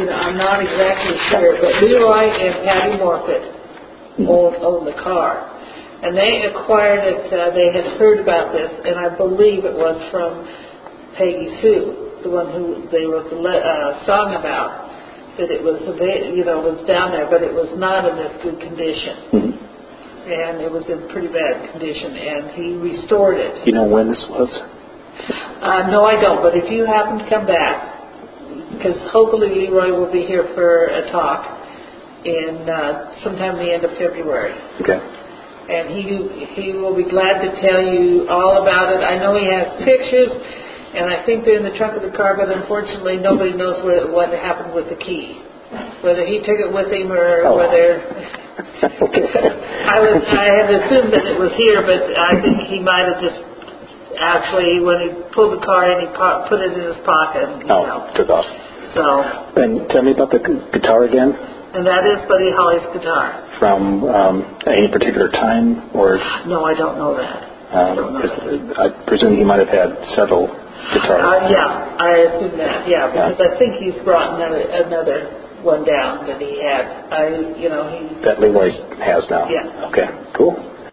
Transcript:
I'm not exactly sure, but Leroy and Patty Morfitt owned the car. And they acquired it, they had heard about this, and I believe it was from Peggy Sue, the one who they wrote the song about, that it was, was down there, but it was not in this good condition. And it was in pretty bad condition, and he restored it. Do you know when this was? No, I don't, but if you happen to come back, because hopefully Leroy will be here for a talk in sometime the end of February. Okay. And he will be glad to tell you all about it. I know he has pictures, and I think they're in the trunk of the car, but unfortunately nobody knows what happened with the key. Whether he took it with him or whether... I had assumed that it was here, but I think he might have just actually, when he pulled the car in, he put it in his pocket. Took off. So. And tell me about the guitar again. And that is Buddy Holly's guitar. From any particular time, or? No, I don't know that. I presume he might have had several guitars. Yeah, I assume that. Yeah, because I think he's brought another one down that he had. That Leroy has now. Yeah. Okay. Cool.